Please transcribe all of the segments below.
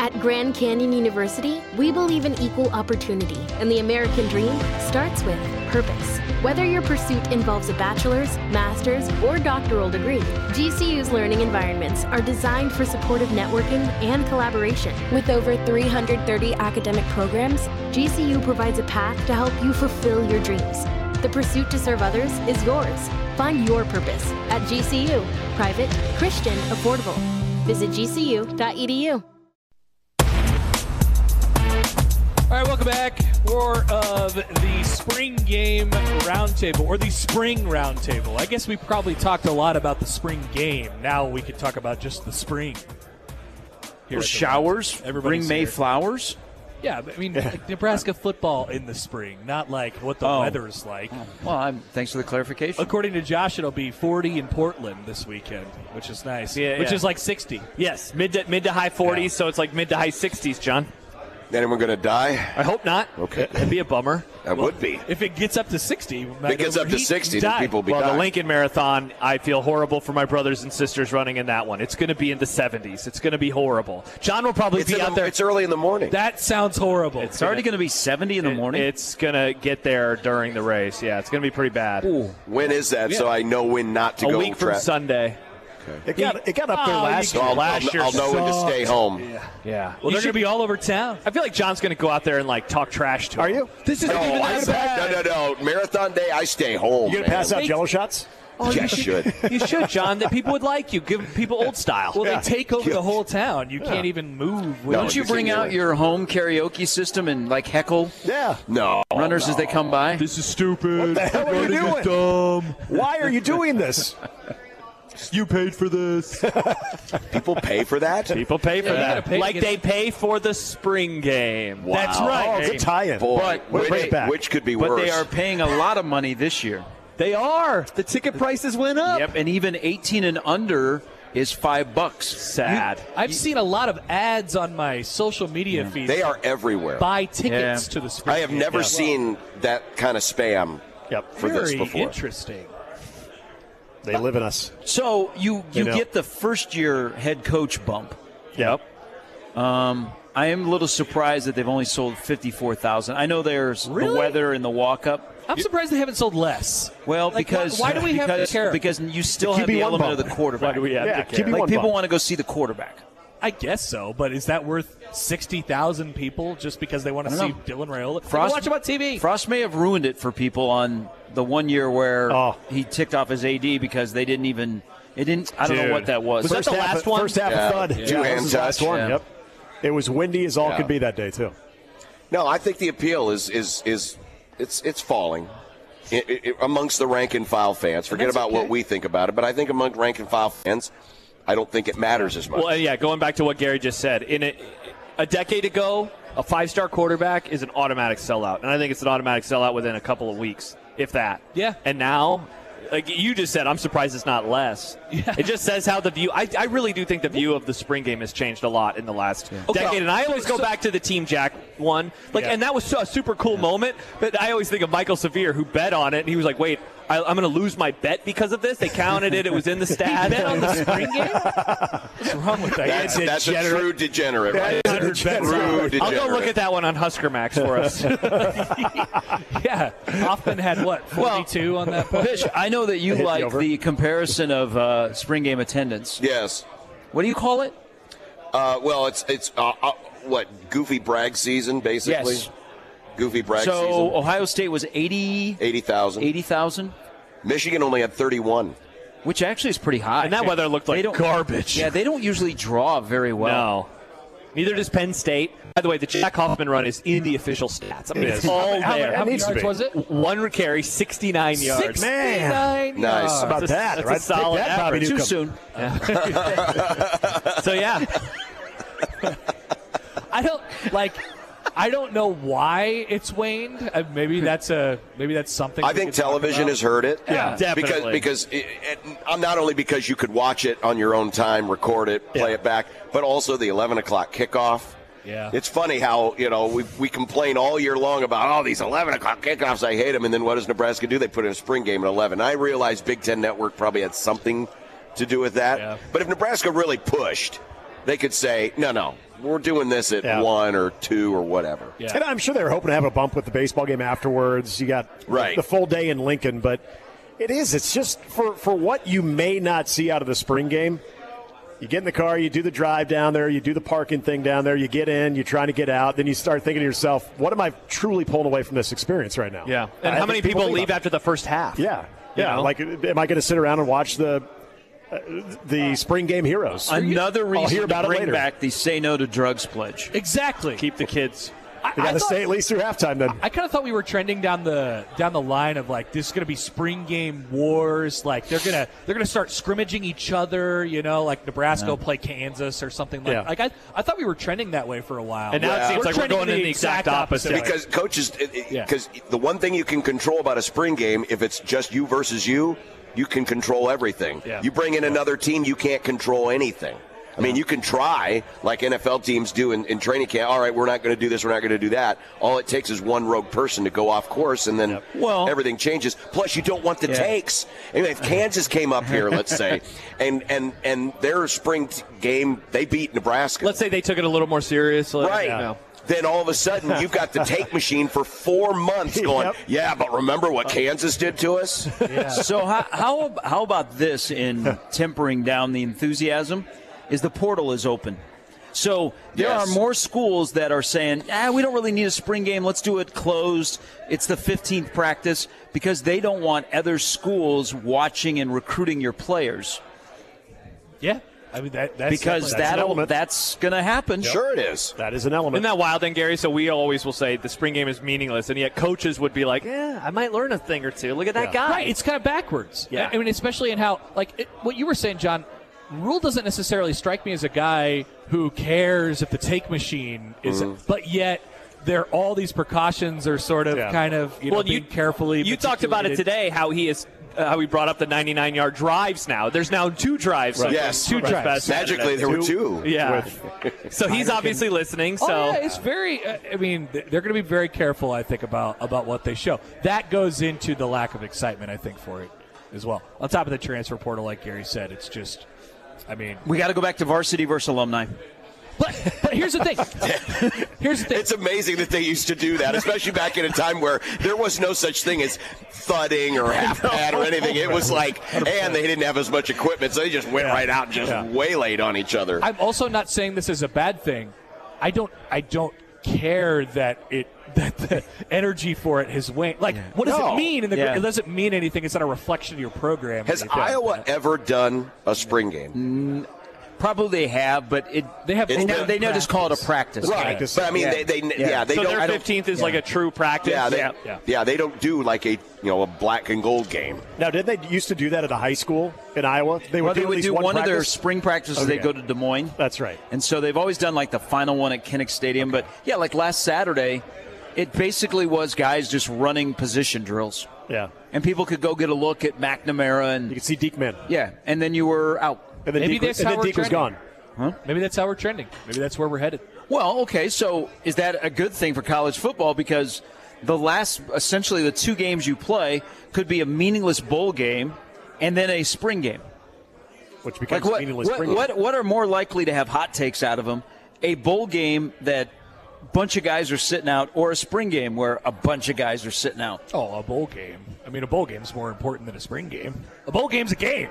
At Grand Canyon University, we believe in equal opportunity, and the American dream starts with purpose. Whether your pursuit involves a bachelor's, master's, or doctoral degree, GCU's learning environments are designed for supportive networking and collaboration. With over 330 academic programs, GCU provides a path to help you fulfill your dreams. The pursuit to serve others is yours. Find your purpose at GCU. Private, Christian, affordable. Visit gcu.edu. All right, welcome back. More of the spring game roundtable, or the spring roundtable. I guess we probably talked a lot about the spring game. Now we could talk about just the spring. Showers, bring May flowers. Yeah, I mean, like Nebraska football in the spring, not like what the weather's like. Well, thanks for the clarification. According to Josh, it'll be 40 in Portland this weekend, which is nice. Which is like 60. Yes, mid to high 40s, so it's like mid to high 60s, John. Anyone going to die? I hope not. Okay. That'd be a bummer. That would be. If it gets up to 60, if it gets up to 60, then people will be dying. The Lincoln Marathon, I feel horrible for my brothers and sisters running in that one. It's going to be in the 70s. It's going to be horrible. John will probably be out there. It's early in the morning. That sounds horrible. It's already going to be 70 in the morning? It's going to get there during the race. Yeah, it's going to be pretty bad. Ooh. When is that, so I know when not to go? A week from Sunday. It got up there last year. I'll know when to stay home. Yeah. Well, they're going to be all over town. I feel like John's going to go out there and like talk trash to him. Are you? This is No. Marathon day, I stay home. You going to pass out Jello shots? Oh, yeah, you should. You should, John. That people would like you. Give people old style. Well, they take over the whole town. You can't even move. Don't you bring out your home karaoke system and like heckle? Yeah. No. Runners as they come by? This is stupid. What the hell are you doing? Dumb. Why are you doing this? You paid for this. People pay for that? People pay for that. Like they pay for the spring game. Wow. That's right. Oh, good tie-in. Boy, But which could be worse. But they are paying a lot of money this year. They are. The ticket prices went up. Yep, and even 18 and under is $5. Sad. I've seen a lot of ads on my social media feed. They are everywhere. Buy tickets to the spring I have game. never seen that kind of spam for this Very before. interesting. They live in us. So you get the first-year head coach bump. Yep. I am a little surprised that they've only sold 54,000. I know there's the weather and the walk-up. I'm surprised they haven't sold less. Well, Like, because why do we have to care? Because you still have the element of the quarterback. Why do we have to care? Like people want to go see the quarterback. I guess so, but is that worth 60,000 people just because they want to see Dylan Raiola? Watch him on TV. Frost may have ruined it for people on the 1 year where he ticked off his AD because they didn't even – I don't know what that was. Was that the last one? First half of thud. Yeah. Two-hand touch. One. Yeah. Yep. It was windy as all could be that day, too. No, I think the appeal is it's falling amongst the rank and file fans. Forget about what we think about it, but I think among rank and file fans, I don't think it matters as much. Well, yeah, going back to what Gary just said, in a decade ago, a five-star quarterback is an automatic sellout, and I think it's an automatic sellout within a couple of weeks, if that. Yeah. And now, like you just said, I'm surprised it's not less. Yeah. It just says how the view – I really do think the view of the spring game has changed a lot in the last decade. And I always go back to the Team Jack one. And that was a super cool moment. But I always think of Michael Severe, who bet on it, and he was like, wait, I'm going to lose my bet because of this? They counted it. It was in the stats. He bet on the spring game? What's wrong with that? That's a true degenerate. Right? True degenerate. I'll go look at that one on Husker Max for us. Yeah. Hoffman had, 42 on that point? Fish, I know that you like the comparison of spring game attendance. Yes. What do you call it? Well, it's Goofy brag season, basically. Yes. Goofy brag season. So Ohio State was 80,000. 80,000. Michigan only had 31. Which actually is pretty high. And that weather looked like garbage. Yeah, they don't usually draw very well. No. Neither does Penn State. By the way, the Jack Hoffman run is in the official stats. I mean, it's all there. How many yards was it? One carry, 69 yards. 69 Nice. yards. About that, That's right? a solid Take that, Bobby average. Too Newcomb. soon. So, yeah. I don't know why it's waned. Maybe that's something. I think television has heard it. Yeah, definitely. Because not only because you could watch it on your own time, record it, play it back, but also the 11 o'clock kickoff. Yeah. It's funny how, we complain all year long about, these 11 o'clock kickoffs, I hate them. And then what does Nebraska do? They put in a spring game at 11. I realize Big Ten Network probably had something to do with that. Yeah. But if Nebraska really pushed, they could say, no, we're doing this at 1 or 2 or whatever. Yeah. And I'm sure they were hoping to have a bump with the baseball game afterwards. You got the full day in Lincoln, but it's just for what you may not see out of the spring game. You get in the car, you do the drive down there, you do the parking thing down there, you get in, you're trying to get out, then you start thinking to yourself, what am I truly pulling away from this experience right now? Yeah. And how many people leave after the first half? Yeah. Yeah. Like, am I going to sit around and watch the spring game heroes? Another reason to bring back the Say No to Drugs pledge. Exactly. Keep the kids. You got to stay at least through halftime then. I kind of thought we were trending down the line of like this is going to be spring game wars. Like they're gonna start scrimmaging each other. Like Nebraska will play Kansas or something like. Like I thought we were trending that way for a while. And now it seems like we're going in the exact opposite. Because coaches, because the one thing you can control about a spring game, if it's just you versus you can control everything. Yeah. You bring in another team, you can't control anything. I mean, you can try, like NFL teams do in training camp. All right, we're not going to do this, we're not going to do that. All it takes is one rogue person to go off course, and then everything changes. Plus, you don't want the takes. Anyway, if Kansas came up here, let's say, and their spring game, they beat Nebraska. Let's say they took it a little more seriously. Right. Yeah. Then all of a sudden, you've got the take machine for 4 months going, but remember what Kansas did to us? Yeah. So how about this in tempering down the enthusiasm? Is the portal is open. So there are more schools that are saying, we don't really need a spring game. Let's do it closed. It's the 15th practice because they don't want other schools watching and recruiting your players. Yeah. I mean, that's going to happen. Yep. Sure it is. That is an element. Isn't that wild then, Gary? So we always will say the spring game is meaningless, and yet coaches would be like, I might learn a thing or two. Look at that guy. Right. It's kind of backwards. Yeah. I mean, especially in how, what you were saying, John, Rule doesn't necessarily strike me as a guy who cares if the take machine is, but yet all these precautions are sort of kind of being carefully. You talked about it today, how he brought up the 99-yard drives now. There's now 2 drives. Right. Yes. 2 drives. Magically, there were 2. Yeah. So he's obviously listening. So it's very. I mean, they're going to be very careful, I think, about what they show. That goes into the lack of excitement, I think, for it as well. On top of the transfer portal, like Gary said, it's just. I mean, we got to go back to varsity versus alumni. But here's the thing. It's amazing that they used to do that, especially back in a time where there was no such thing as thudding or half-pad or anything. It was like, and they didn't have as much equipment, so they just went right out and just waylaid on each other. I'm also not saying this is a bad thing. I don't care that the energy for it has waned. What does it mean? It doesn't mean anything. It's not a reflection of your program. Has Iowa ever done a spring game? Probably they have, but they now just call it a practice. Right. But I mean, they so don't. Their 15th is like a true practice. Yeah, they don't do like a black and gold game. Now, did they used to do that at a high school in Iowa? They would do one of their spring practices. Okay. They go to Des Moines. That's right. And so they've always done like the final one at Kinnick Stadium. Okay. But like last Saturday, it basically was guys just running position drills. Yeah. And people could go get a look at McNamara and you could see Diekman. Yeah, and then you were out. And then Deke was gone. Huh? Maybe that's how we're trending. Maybe that's where we're headed. Well, okay, so is that a good thing for college football? Because essentially the 2 games you play could be a meaningless bowl game and then a spring game. Which becomes a meaningless spring game. What are more likely to have hot takes out of them? A bowl game that a bunch of guys are sitting out or a spring game where a bunch of guys are sitting out? Oh, a bowl game. I mean, a bowl game is more important than a spring game. A bowl game's a game.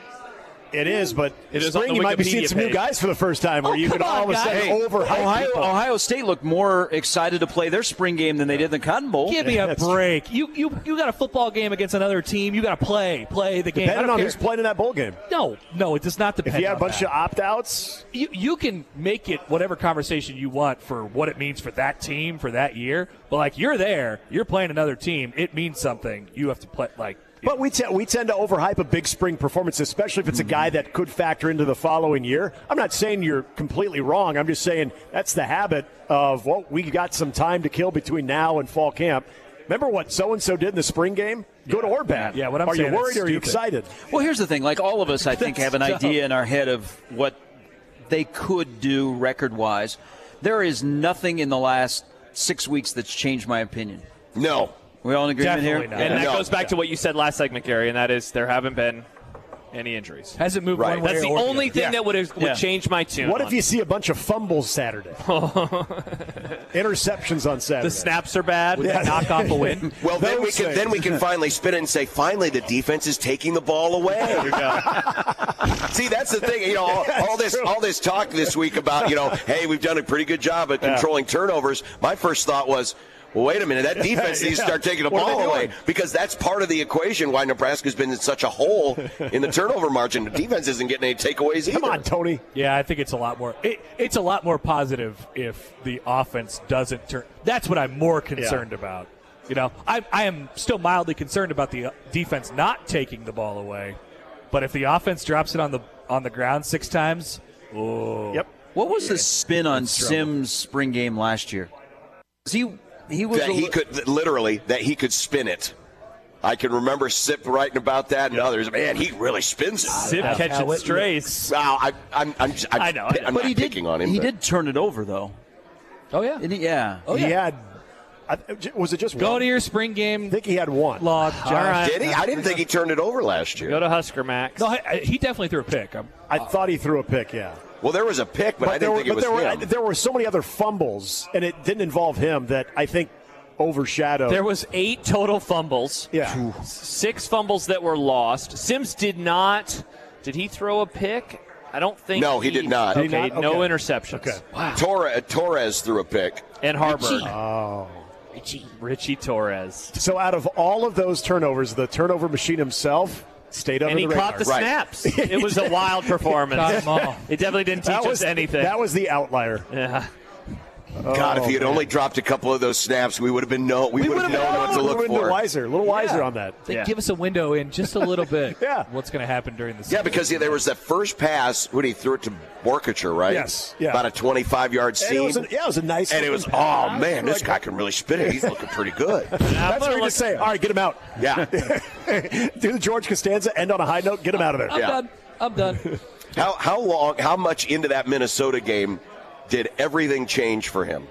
It is, but spring you might be seeing some new guys for the first time where you could all of a sudden overhype people. Ohio State looked more excited to play their spring game than they did the Cotton Bowl. Give me a break. You got a football game against another team. You got to play the game. Depending on who's playing in that bowl game. No, it does not depend on that. If you have a bunch of opt-outs. You can make it whatever conversation you want for what it means for that team for that year. But, you're there. You're playing another team. It means something. You have to play, But we tend to overhype a big spring performance, especially if it's a guy that could factor into the following year. I'm not saying you're completely wrong. I'm just saying that's the habit of, we got some time to kill between now and fall camp. Remember what so-and-so did in the spring game? Good or bad? Yeah, what I'm saying. Are you worried or are you excited? Well, here's the thing. All of us, I think, have an idea in our head of what they could do record-wise. There is nothing in the last 6 weeks that's changed my opinion. No. We all in agreement Definitely here? Not. And that goes back to what you said last segment, Gary, and that is there haven't been Any injuries. Hasn't moved one way. That's the only thing that would change my tune. What if you see a bunch of fumbles Saturday? Interceptions on Saturday. The snaps are bad. Would that knock off a win? Well, then we can finally spin it and say, finally, the defense is taking the ball away. There you go. See, that's the thing. All this talk this week about, hey, we've done a pretty good job at controlling turnovers. My first thought was, well, wait a minute, that defense needs to start taking the ball away, because that's part of the equation why Nebraska's been in such a hole in the turnover margin. The defense isn't getting any takeaways either. Come on, Tony. Yeah, I think it's a lot more. It's a lot more positive if the offense doesn't turn. That's what I'm more concerned about. I am still mildly concerned about the defense not taking the ball away, but if the offense drops it on the ground 6 times, Yep. What was the spin on Sims' spring game last year? He could spin it. I can remember Sip writing about that and others. Man, he really spins it. Sip catching strays. Wow, I'm but he picking on him. He did turn it over though. Oh yeah, He had. Was it just go one? to your spring game? I think he had one. Log. Right. Did he? I didn't think he turned it over last year. Go to Husker Max. No, he definitely threw a pick. I thought he threw a pick. Yeah. Well, there was a pick, but I didn't think it was him. There were so many other fumbles, and it didn't involve him, that I think overshadowed. There was 8 total fumbles. Yeah. 6 fumbles that were lost. Sims did not. Did he throw a pick? I don't think. No, he did not. Okay, no interceptions. Okay. Wow. Torres threw a pick. And Harburg. Oh. Richie Torres. So out of all of those turnovers, the turnover machine himself stayed under the radar. And he caught the snaps. It was a wild performance. Caught them all. It definitely didn't teach us anything. That was the outlier. Yeah. God, if he had only dropped a couple of those snaps, we would have known what to look for. A little wiser on that. Give us a window in just a little bit. Yeah. What's going to happen during the season? Yeah, because there was that first pass when he threw it to Borkacher, right? Yes. Yeah. About a 25-yard seam. It was a nice. And it was, oh man, this guy can really spin it. He's looking pretty good. That's what you just say. All right, get him out. Yeah. Do the George Costanza, end on a high note, get him out of there. I'm done. How much into that Minnesota game did everything change for him?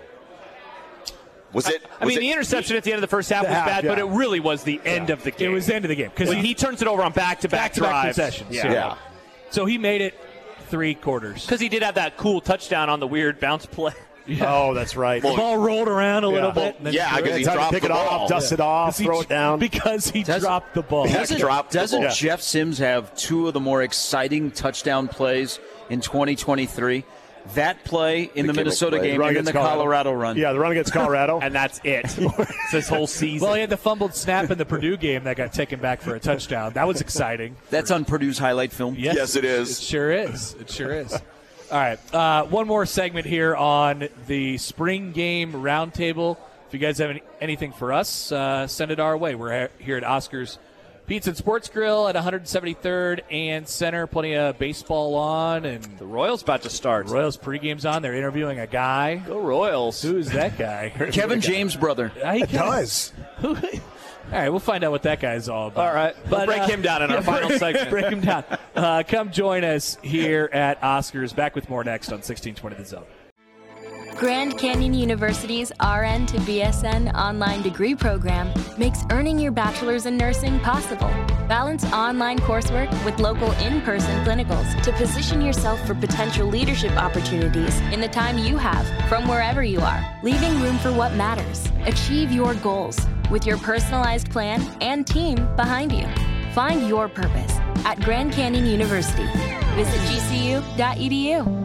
The interception at the end of the first half was bad, but it really was the end of the game. It was the end of the game. Because he turns it over on back-to-back drives. Possessions. Yeah. So he made it 3 quarters. Because he did have that cool touchdown on the weird bounce play. Yeah. Oh, that's right. The ball rolled around a little bit. Because he dropped pick it off, dust it off, throw it down. Because he dropped the ball. Doesn't Jeff Sims have 2 of the more exciting touchdown plays in 2023? That play in the Minnesota game and then the Colorado run. Yeah, the run against Colorado. And that's it. It's this whole season. Well, he had the fumbled snap in the Purdue game that got taken back for a touchdown. That was exciting. That's on Purdue's highlight film. Yes, it is. It sure is. All right, one more segment here on the spring game roundtable. If you guys have anything for us, send it our way. We're here at Oscar's Pizza and Sports Grill at 173rd and Center. Plenty of baseball on, and the Royals about to start. Royals pregame's on. They're interviewing a guy. Go Royals! Who's that guy? Kevin James' brother. It does. All right, we'll find out what that guy's all about. All right, we'll break him down in our final segment. Break him down. Come join us here at Oscar's. Back with more next on 1620 The Zone. Grand Canyon University's RN to BSN online degree program makes earning your bachelor's in nursing possible. Balance online coursework with local in-person clinicals to position yourself for potential leadership opportunities in the time you have from wherever you are, leaving room for what matters. Achieve your goals with your personalized plan and team behind you. Find your purpose at Grand Canyon University. Visit gcu.edu.